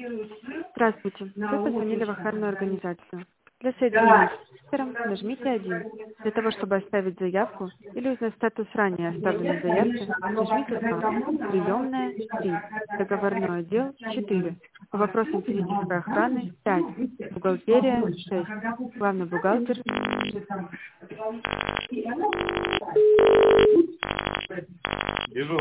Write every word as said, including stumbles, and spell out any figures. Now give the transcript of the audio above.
Здравствуйте, вы позвонили в охранную организацию. Для соединения с оператором нажмите один. Для того, чтобы оставить заявку или узнать статус ранее оставленной заявки, нажмите два. Приемная три. Договорной отдел четыре. По вопросам физической охраны пять. Бухгалтерия шесть. Главный бухгалтер. Вижу.